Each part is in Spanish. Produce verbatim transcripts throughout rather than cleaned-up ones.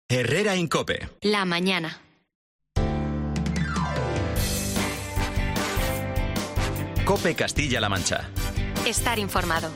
Herrera en COPE. La mañana. COPE Castilla-La Mancha. Estar informado.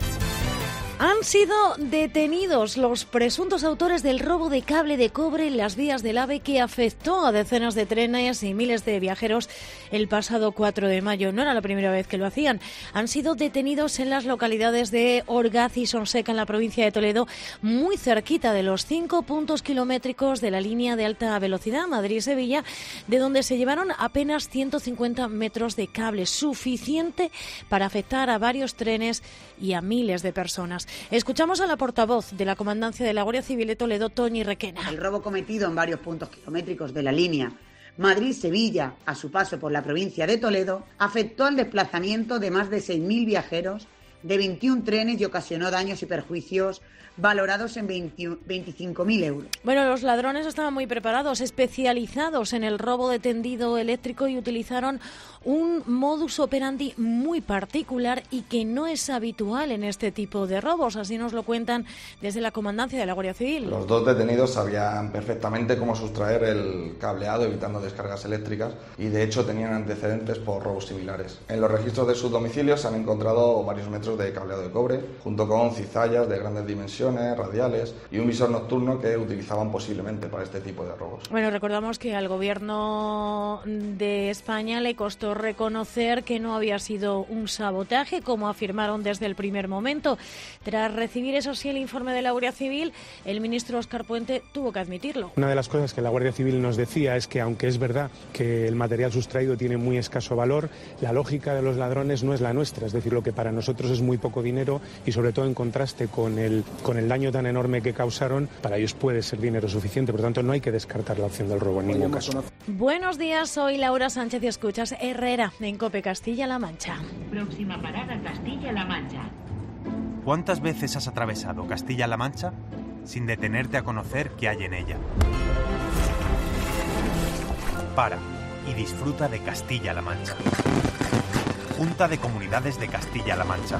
Han sido detenidos los presuntos autores del robo de cable de cobre en las vías del AVE que afectó a decenas de trenes y miles de viajeros el pasado cuatro de mayo. No era la primera vez que lo hacían. Han sido detenidos en las localidades de Orgaz y Sonseca, en la provincia de Toledo, muy cerquita de los cinco puntos kilométricos de la línea de alta velocidad Madrid-Sevilla, de donde se llevaron apenas ciento cincuenta metros de cable, suficiente para afectar a varios trenes y a miles de personas. Escuchamos a la portavoz de la Comandancia de la Guardia Civil de Toledo, Toñi Requena. El robo cometido en varios puntos kilométricos de la línea Madrid-Sevilla, a su paso por la provincia de Toledo, afectó al desplazamiento de más de seis mil viajeros de veintiún trenes y ocasionó daños y perjuicios valorados en veinticinco mil euros. Bueno, los ladrones estaban muy preparados, especializados en el robo de tendido eléctrico y utilizaron un modus operandi muy particular y que no es habitual en este tipo de robos. Así nos lo cuentan desde la Comandancia de la Guardia Civil. Los dos detenidos sabían perfectamente cómo sustraer el cableado evitando descargas eléctricas y de hecho tenían antecedentes por robos similares. En los registros de sus domicilios se han encontrado varios metros de cableado de cobre junto con cizallas de grandes dimensiones, radiales y un visor nocturno que utilizaban posiblemente para este tipo de robos. Bueno, recordamos que al Gobierno de España le costó reconocer que no había sido un sabotaje, como afirmaron desde el primer momento. Tras recibir, eso sí, el informe de la Guardia Civil, el ministro Óscar Puente tuvo que admitirlo. Una de las cosas que la Guardia Civil nos decía es que, aunque es verdad que el material sustraído tiene muy escaso valor, la lógica de los ladrones no es la nuestra, es decir, lo que para nosotros es muy poco dinero y sobre todo en contraste con el, con el daño tan enorme que causaron, para ellos puede ser dinero suficiente. Por lo tanto, no hay que descartar la opción del robo en ningún caso. Buenos días, soy Laura Sánchez y escuchas Herrera en COPE Castilla-La Mancha. Próxima parada, Castilla-La Mancha. ¿Cuántas veces has atravesado Castilla-La Mancha sin detenerte a conocer qué hay en ella? Para y disfruta de Castilla-La Mancha. Junta de Comunidades de Castilla-La Mancha.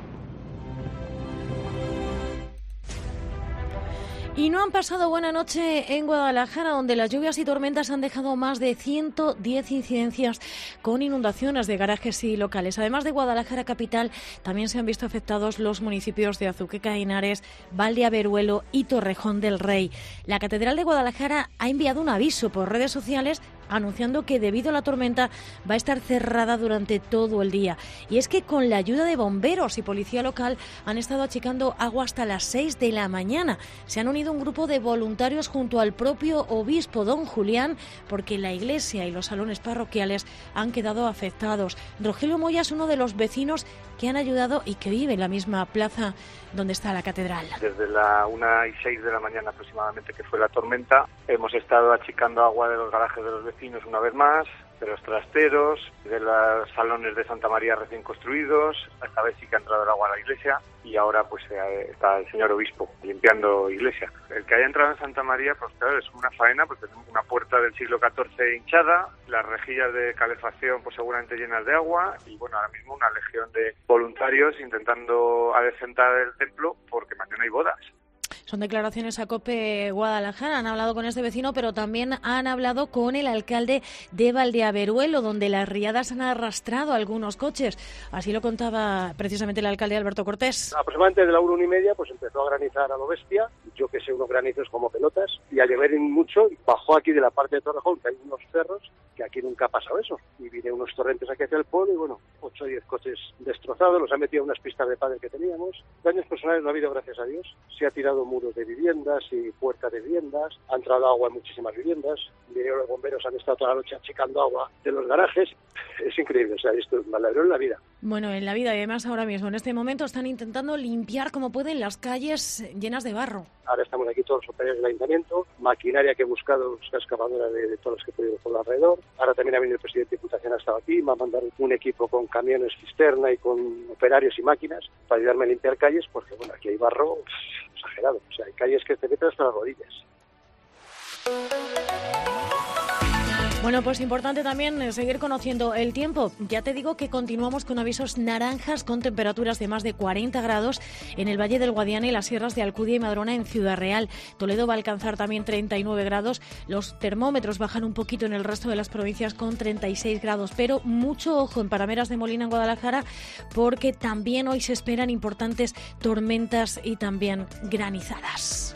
Y no han pasado buena noche en Guadalajara, donde las lluvias y tormentas han dejado más de ciento diez incidencias con inundaciones de garajes y locales. Además de Guadalajara capital, también se han visto afectados los municipios de Azuqueca, Henares, Valdeaveruelo y Torrejón del Rey. La Catedral de Guadalajara ha enviado un aviso por redes sociales anunciando que debido a la tormenta va a estar cerrada durante todo el día. Y es que con la ayuda de bomberos y policía local han estado achicando agua hasta las seis de la mañana. Se han unido un grupo de voluntarios junto al propio obispo don Julián, porque la iglesia y los salones parroquiales han quedado afectados. Rogelio Moya es uno de los vecinos que han ayudado y que vive en la misma plaza donde está la catedral. Desde la una y seis de la mañana aproximadamente, que fue la tormenta, hemos estado achicando agua de los garajes de los vecinos una vez más, de los trasteros, de los salones de Santa María recién construidos. Esta vez sí que ha entrado el agua a la iglesia y ahora pues está el señor obispo limpiando iglesia. El que haya entrado en Santa María, pues claro, es una faena, porque tenemos una puerta del siglo catorce hinchada, las rejillas de calefacción pues seguramente llenas de agua y bueno, ahora mismo una legión de voluntarios intentando adecentar el templo porque mañana hay bodas. Son declaraciones a COPE Guadalajara. Han hablado con este vecino, pero también han hablado con el alcalde de Valdeaveruelo, donde las riadas han arrastrado algunos coches. Así lo contaba precisamente el alcalde Alberto Cortés. Aproximadamente de la una y media pues empezó a granizar a lo bestia. Yo que sé, unos granizos como pelotas. Y a llover mucho, bajó aquí de la parte de Torrejón, que hay unos cerros, que aquí nunca ha pasado eso. Y vine unos torrentes aquí hacia el pueblo y bueno, ocho o diez coches destrozados. Los ha metido en unas pistas de pádel que teníamos. Daños personales no ha habido, gracias a Dios. Se ha tirado muros de viviendas y puertas de viviendas, ha entrado agua en muchísimas viviendas, vinieron los bomberos, han estado toda la noche achicando agua de los garajes. Es increíble, o sea, esto es malagró en la vida. Bueno, en la vida y además ahora mismo, en este momento, están intentando limpiar como pueden las calles llenas de barro. Ahora estamos aquí todos los operarios del ayuntamiento, maquinaria que he buscado, buscar excavadora de, de todos los que he podido por alrededor. Ahora también ha venido el presidente de Diputación, ha estado aquí, me ha mandado un equipo con camiones cisterna y con operarios y máquinas para ayudarme a limpiar calles, porque bueno, aquí hay barro exagerado, o sea, hay calles que te meten hasta las rodillas. Bueno, pues importante también seguir conociendo el tiempo. Ya te digo que continuamos con avisos naranjas con temperaturas de más de cuarenta grados en el Valle del Guadiana y las sierras de Alcudia y Madrona en Ciudad Real. Toledo va a alcanzar también treinta y nueve grados. Los termómetros bajan un poquito en el resto de las provincias con treinta y seis grados. Pero mucho ojo en Parameras de Molina, en Guadalajara, porque también hoy se esperan importantes tormentas y también granizadas.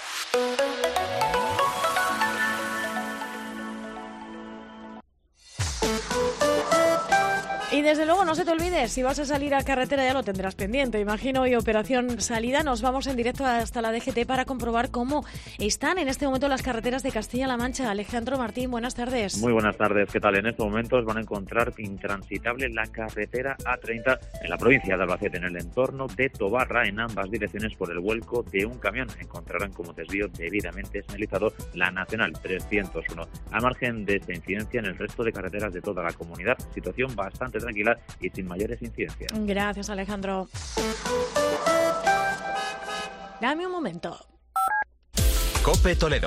Y desde luego no se te olvide, si vas a salir a carretera ya lo tendrás pendiente, imagino, y operación salida. Nos vamos en directo hasta la D G T para comprobar cómo están en este momento las carreteras de Castilla-La Mancha. Alejandro Martín, buenas tardes. Muy buenas tardes, ¿qué tal? En estos momentos van a encontrar intransitable la carretera A treinta en la provincia de Albacete, en el entorno de Tobarra, en ambas direcciones por el vuelco de un camión. Encontrarán como desvío debidamente señalizado la Nacional trescientos uno. Al margen de esta incidencia, en el resto de carreteras de toda la comunidad, situación bastante tranquila y sin mayores incidencias. Gracias, Alejandro. Dame un momento. COPE Toledo.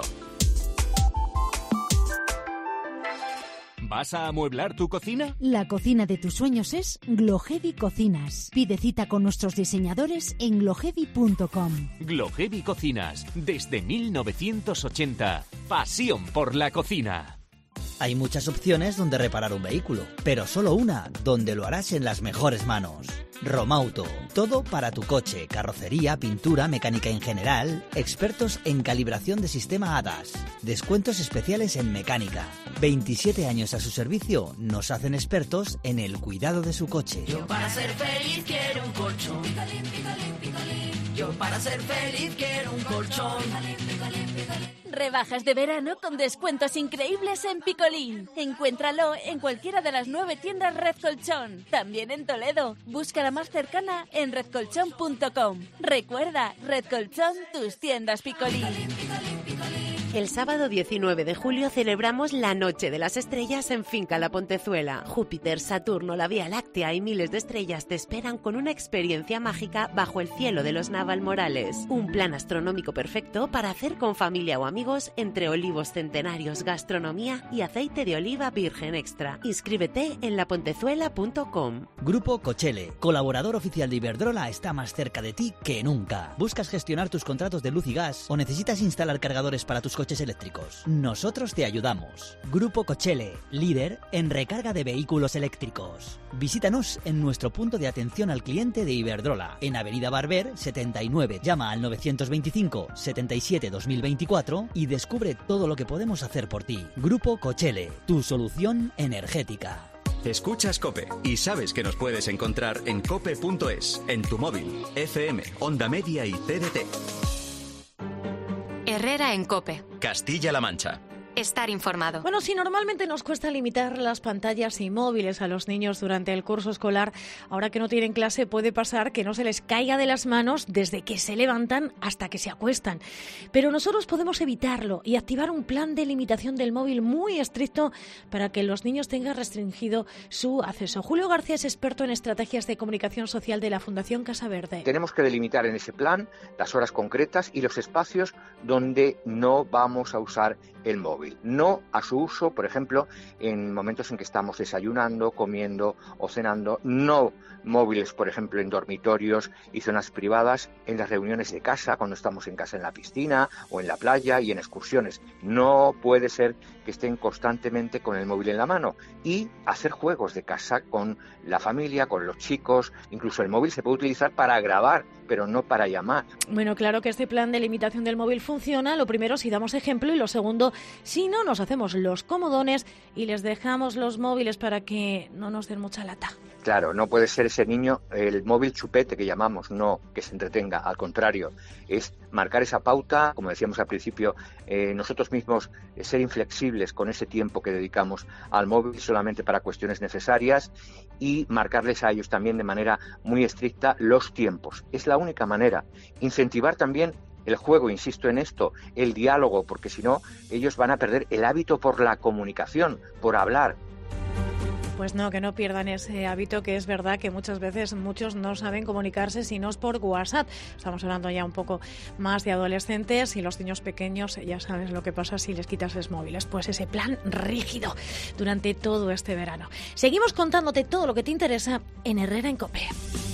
¿Vas a amueblar tu cocina? La cocina de tus sueños es Glohevi Cocinas. Pide cita con nuestros diseñadores en glohevi punto com. Glohevi Cocinas, desde mil novecientos ochenta. Pasión por la cocina. Hay muchas opciones donde reparar un vehículo, pero solo una donde lo harás en las mejores manos. Romauto, todo para tu coche, carrocería, pintura, mecánica en general, expertos en calibración de sistema A D A S, descuentos especiales en mecánica. veintisiete años a su servicio nos hacen expertos en el cuidado de su coche. Yo para ser feliz quiero un colchón. Yo para ser feliz quiero un colchón. Rebajas de verano con descuentos increíbles en Picolín. Encuéntralo en cualquiera de las nueve tiendas Red Colchón. También en Toledo. Busca la más cercana en red colchón punto com. Recuerda, Red Colchón, tus tiendas Picolín. El sábado diecinueve de julio celebramos la Noche de las Estrellas en Finca La Pontezuela. Júpiter, Saturno, la Vía Láctea y miles de estrellas te esperan con una experiencia mágica bajo el cielo de los Navalmorales. Un plan astronómico perfecto para hacer con familia o amigos entre olivos centenarios, gastronomía y aceite de oliva virgen extra. Inscríbete en la pontezuela punto com. Grupo Cochele, colaborador oficial de Iberdrola, está más cerca de ti que nunca. ¿Buscas gestionar tus contratos de luz y gas o necesitas instalar cargadores para tus coches eléctricos? Nosotros te ayudamos. Grupo Cochele, líder en recarga de vehículos eléctricos. Visítanos en nuestro punto de atención al cliente de Iberdrola, en Avenida Barber setenta y nueve. Llama al novecientos veinticinco setenta y siete dos mil veinticuatro y descubre todo lo que podemos hacer por ti. Grupo Cochele, tu solución energética. Escuchas COPE y sabes que nos puedes encontrar en cope punto es, en tu móvil, F M, Onda Media y C D T. Herrera en COPE. Castilla-La Mancha. Estar informado. Bueno, si normalmente nos cuesta limitar las pantallas y móviles a los niños durante el curso escolar, ahora que no tienen clase puede pasar que no se les caiga de las manos desde que se levantan hasta que se acuestan. Pero nosotros podemos evitarlo y activar un plan de limitación del móvil muy estricto para que los niños tengan restringido su acceso. Julio García es experto en estrategias de comunicación social de la Fundación Casa Verde. Tenemos que delimitar en ese plan las horas concretas y los espacios donde no vamos a usar el móvil. No a su uso, por ejemplo, en momentos en que estamos desayunando, comiendo o cenando. No móviles, por ejemplo, en dormitorios y zonas privadas, en las reuniones de casa, cuando estamos en casa en la piscina o en la playa y en excursiones. No puede ser que estén constantemente con el móvil en la mano. Y hacer juegos de casa con la familia, con los chicos. Incluso el móvil se puede utilizar para grabar, pero no para llamar. Bueno, claro que este plan de limitación del móvil funciona. Lo primero, si damos ejemplo, y lo segundo, si no, nos hacemos los comodones y les dejamos los móviles para que no nos den mucha lata. Claro, no puede ser ese niño el móvil chupete que llamamos, no, que se entretenga, al contrario, es marcar esa pauta, como decíamos al principio, eh, nosotros mismos eh, ser inflexibles con ese tiempo que dedicamos al móvil solamente para cuestiones necesarias y marcarles a ellos también de manera muy estricta los tiempos. Es la única manera. Incentivar también el juego, insisto en esto, el diálogo, porque si no, ellos van a perder el hábito por la comunicación, por hablar. Pues no, que no pierdan ese hábito, que es verdad que muchas veces muchos no saben comunicarse si no es por WhatsApp. Estamos hablando ya un poco más de adolescentes y los niños pequeños, ya sabes lo que pasa si les quitas los móviles. Pues ese plan rígido durante todo este verano. Seguimos contándote todo lo que te interesa en Herrera en COPE.